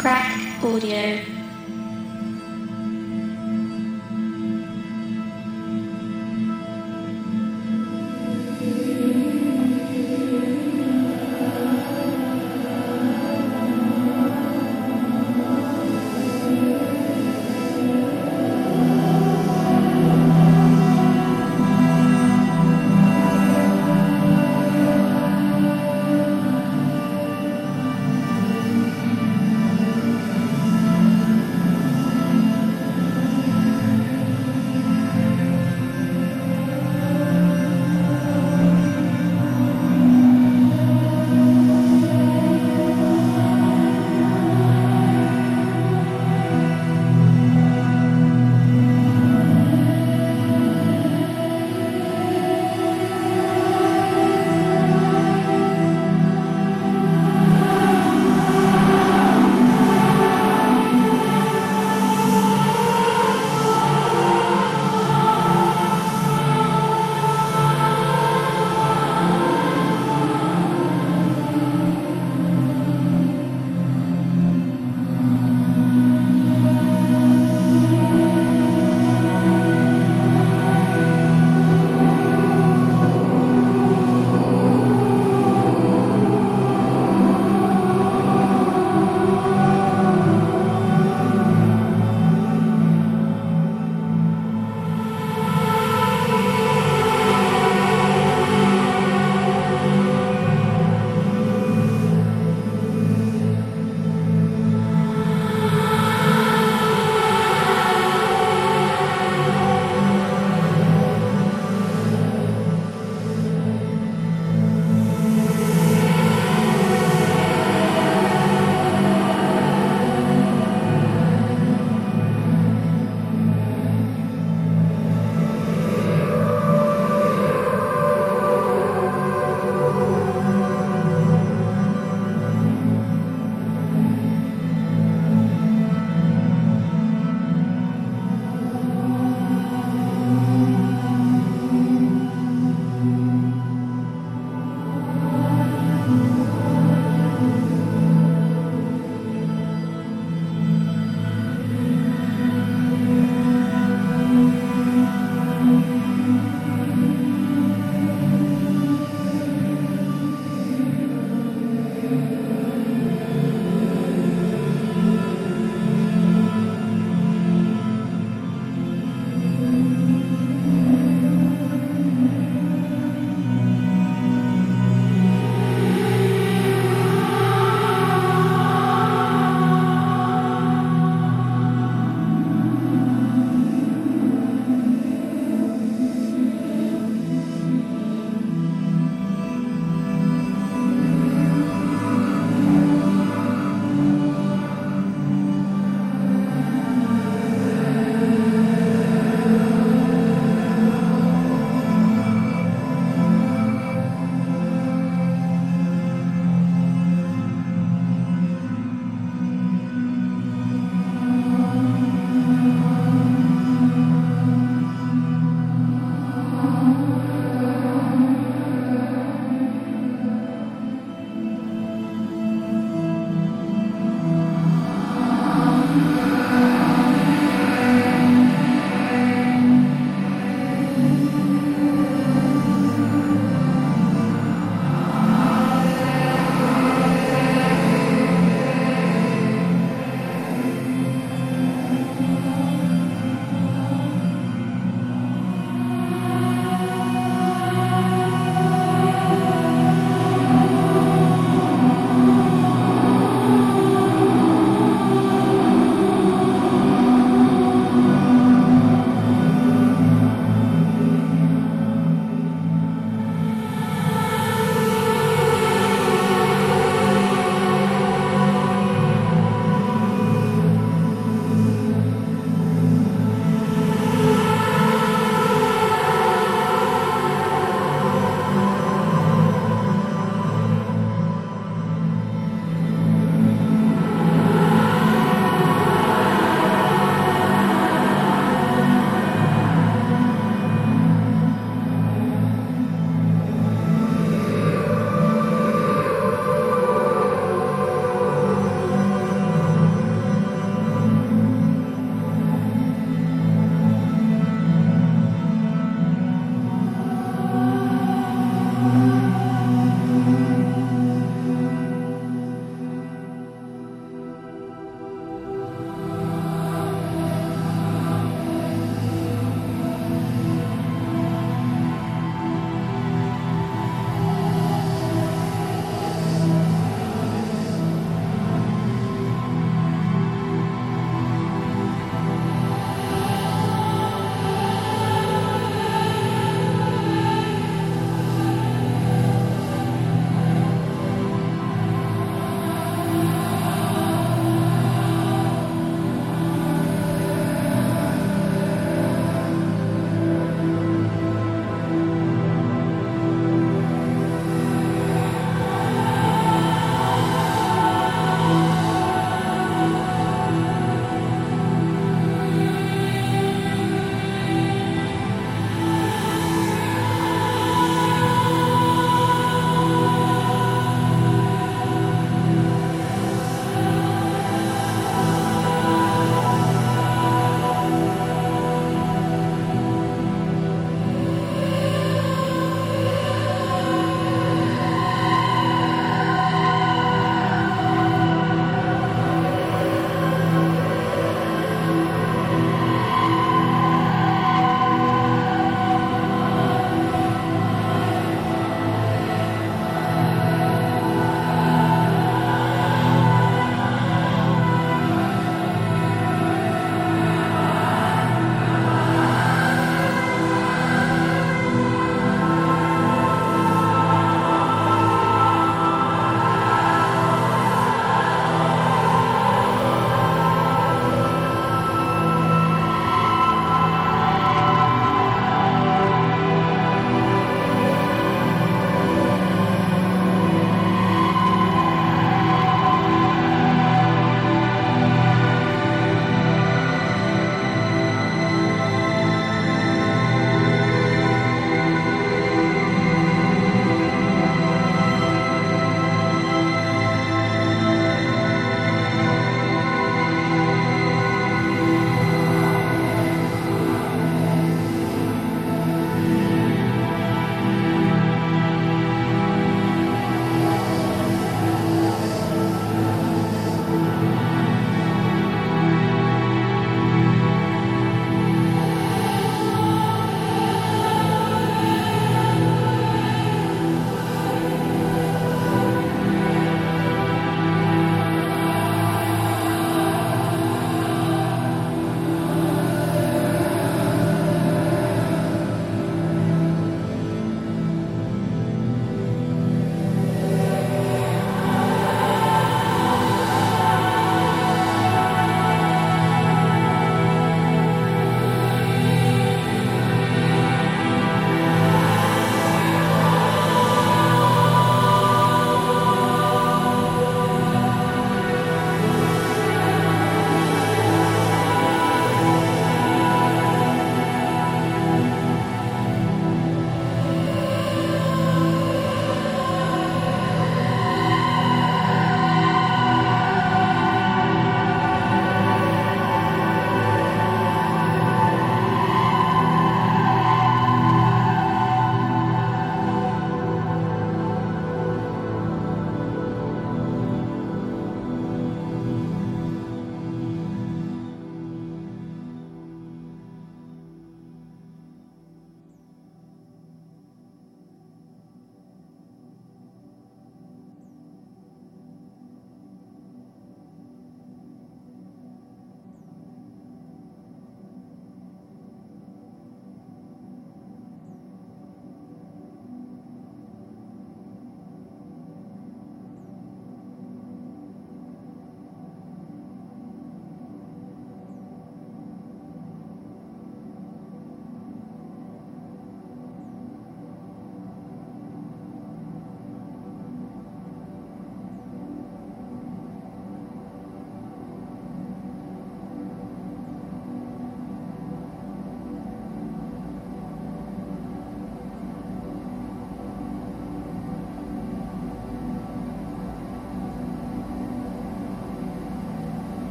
Crack Audio.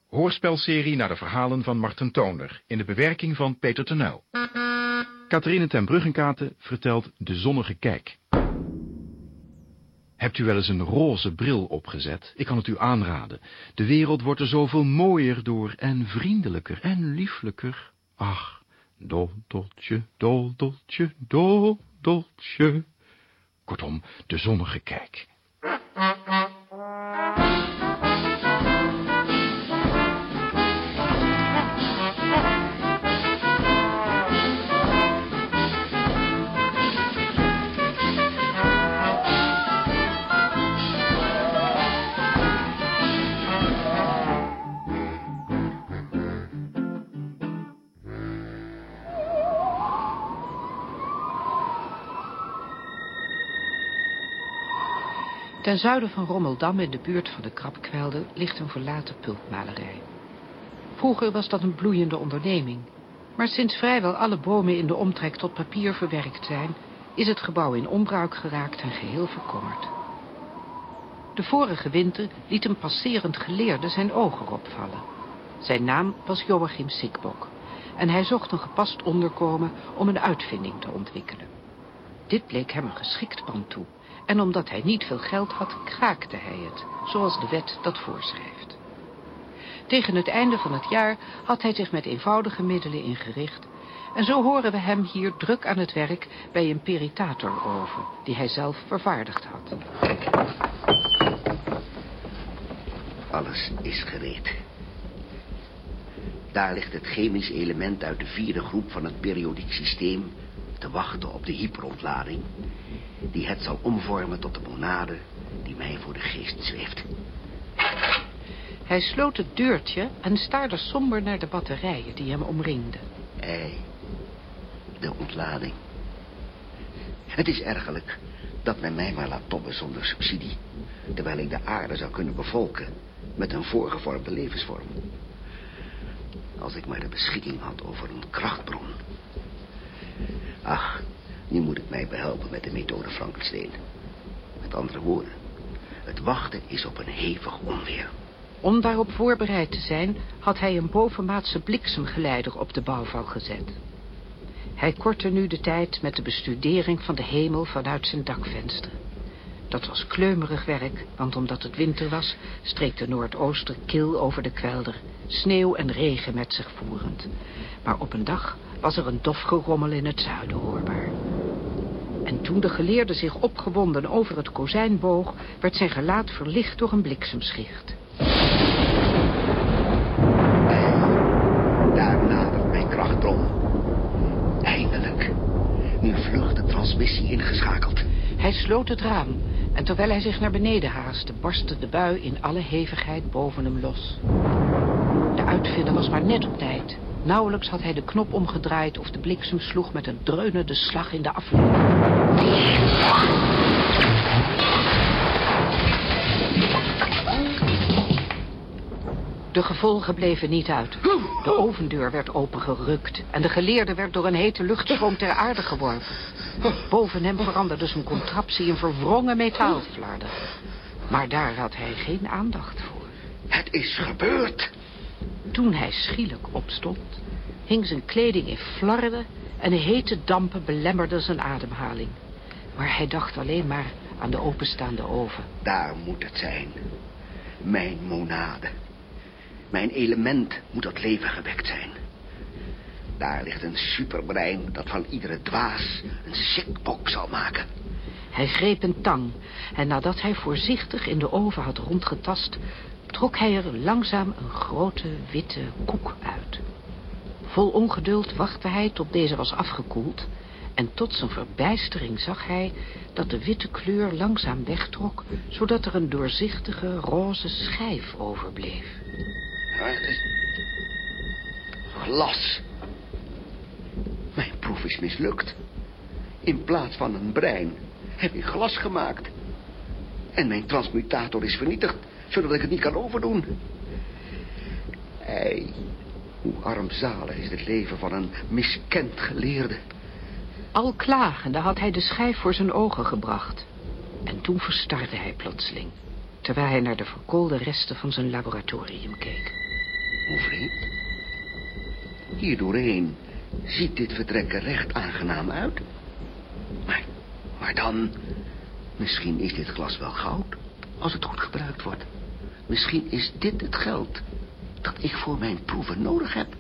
Hoorspelserie naar de verhalen van Marten Toner, in de bewerking van Peter Tenuil. Catherine ten Bruggenkate vertelt De Zonnige Kijk. Hebt u wel eens een roze bril opgezet? Ik kan het u aanraden. De wereld wordt er zoveel mooier door en vriendelijker en lieflijker. Ach, dodeltje, dodeltje, dodeltje. Kortom, De Zonnige Kijk. Ten zuiden van Rommeldam, in de buurt van de Krabkwelder, ligt een verlaten pulpmalerij. Vroeger was dat een bloeiende onderneming, maar sinds vrijwel alle bomen in de omtrek tot papier verwerkt zijn, is het gebouw in onbruik geraakt en geheel verkommerd. De vorige winter liet een passerend geleerde zijn ogen opvallen. Zijn naam was Joachim Sikbok en hij zocht een gepast onderkomen om een uitvinding te ontwikkelen. Dit bleek hem een geschikt pand toe. En omdat hij niet veel geld had, kraakte hij het, zoals de wet dat voorschrijft. Tegen het einde van het jaar had hij zich met eenvoudige middelen ingericht. En zo horen we hem hier druk aan het werk bij een peritatooroven, die hij zelf vervaardigd had. Alles is gereed. Daar ligt het chemisch element uit de 4e groep van het periodiek systeem te wachten op de hyperontlading, die het zal omvormen tot de monade die mij voor de geest zweeft. Hij sloot het deurtje en staarde somber naar de batterijen die hem omringden. De ontlading. Het is ergerlijk dat men mij maar laat tobben zonder subsidie, terwijl ik de aarde zou kunnen bevolken met een voorgevormde levensvorm. Als ik maar de beschikking had over een krachtbron. Ach, nu moet ik mij behelpen met de methode Frankenstein. Met andere woorden, het wachten is op een hevig onweer. Om daarop voorbereid te zijn, had hij een bovenmaatse bliksemgeleider op de bouwval gezet. Hij kortte nu de tijd met de bestudering van de hemel vanuit zijn dakvenster. Dat was kleumerig werk, want omdat het winter was, streek de noordooster kil over de kwelder, sneeuw en regen met zich voerend. Maar op een dag was er een dof gerommel in het zuiden hoorbaar. En toen de geleerde zich opgewonden over het kozijn boog, werd zijn gelaat verlicht door een bliksemschicht. Daar nadert mijn krachtbron. Eindelijk. Nu vlug de transmissie ingeschakeld. Hij sloot het raam en terwijl hij zich naar beneden haastte, barstte de bui in alle hevigheid boven hem los. De uitvinder was maar net op tijd. Nauwelijks had hij de knop omgedraaid of de bliksem sloeg met een dreunende slag in de afloop. De gevolgen bleven niet uit. De ovendeur werd opengerukt en de geleerde werd door een hete luchtstroom ter aarde geworpen. Boven hem veranderde zijn contraptie in verwrongen metaalflarden. Maar daar had hij geen aandacht voor. Het is gebeurd. Toen hij schielijk opstond, hing zijn kleding in flarden en de hete dampen belemmerden zijn ademhaling. Maar hij dacht alleen maar aan de openstaande oven. Daar moet het zijn. Mijn monade. Mijn element moet tot leven gewekt zijn. Daar ligt een superbrein dat van iedere dwaas een Sikbok zal maken. Hij greep een tang en nadat hij voorzichtig in de oven had rondgetast, trok hij er langzaam een grote witte koek uit. Vol ongeduld wachtte hij tot deze was afgekoeld en tot zijn verbijstering zag hij dat de witte kleur langzaam wegtrok, zodat er een doorzichtige roze schijf overbleef. Glas. Mijn proef is mislukt. In plaats van een brein heb ik glas gemaakt. En mijn transmutator is vernietigd, zodat ik het niet kan overdoen. Hoe armzalig is het leven van een miskend geleerde. Al klagende had hij de schijf voor zijn ogen gebracht. En toen verstarde hij plotseling, terwijl hij naar de verkoolde resten van zijn laboratorium keek. Hoe vreemd. Hier doorheen ziet dit vertrek er recht aangenaam uit. Maar dan... Misschien is dit glas wel goud, als het goed gebruikt wordt. Misschien is dit het geld dat ik voor mijn proeven nodig heb.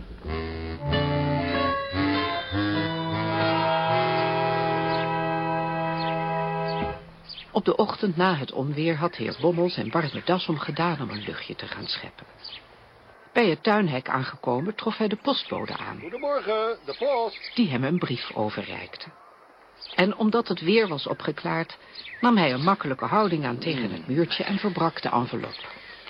Op de ochtend na het onweer had heer Bommel zijn warme das omgedaan om een luchtje te gaan scheppen. Bij het tuinhek aangekomen trof hij de postbode aan. Goedemorgen, de post. Die hem een brief overreikte. En omdat het weer was opgeklaard, nam hij een makkelijke houding aan tegen het muurtje en verbrak de envelop.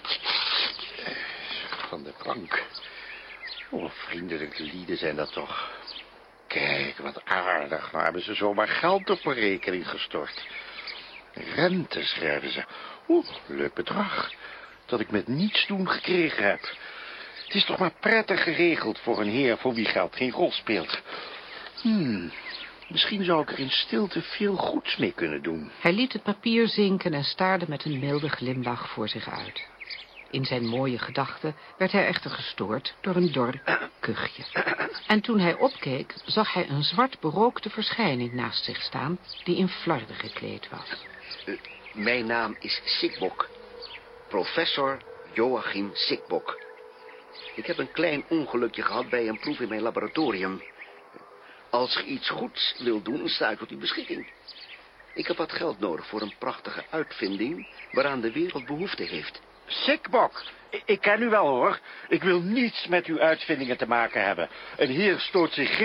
Van de bank. Oh, vriendelijke lieden zijn dat toch. Kijk, wat aardig. Nou hebben ze zomaar geld op mijn rekening gestort. Rente, schrijven ze. Oeh, leuk bedrag. Dat ik met niets doen gekregen heb. Het is toch maar prettig geregeld voor een heer voor wie geld geen rol speelt. Misschien zou ik er in stilte veel goeds mee kunnen doen. Hij liet het papier zinken en staarde met een milde glimlach voor zich uit. In zijn mooie gedachten werd hij echter gestoord door een dor kuchje. En toen hij opkeek, zag hij een zwart berookte verschijning naast zich staan, die in flarden gekleed was. Mijn naam is Sikbok. Professor Joachim Sikbok. Ik heb een klein ongelukje gehad bij een proef in mijn laboratorium. Als je iets goeds wil doen, sta ik tot uw beschikking. Ik heb wat geld nodig voor een prachtige uitvinding waaraan de wereld behoefte heeft. Sikbok, ik ken u wel hoor. Ik wil niets met uw uitvindingen te maken hebben. Een heer stoot zich